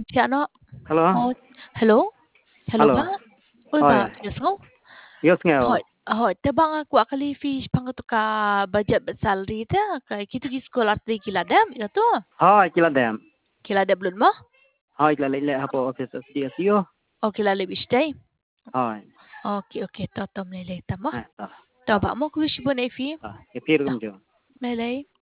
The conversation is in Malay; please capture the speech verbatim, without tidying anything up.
Tiano. Halo. Ờ, hello? Hello Halo. ba? Uy Oh ba, ya. yasngo? Yes ngeo. Hoy, hoy, tabang aku akali fish pangato ka budget but salary ta kay kitu gi scholar tri kiladam ito to. Hai kiladam. Kilada blun mo? Hai kilale hapo office S D S yo. O kilala bistay? Hai. Okay, okay, to tom lele tamo. Ah, ta. To ba mo kuwish bo na fi? Ah, ke pir gum jo. Lele.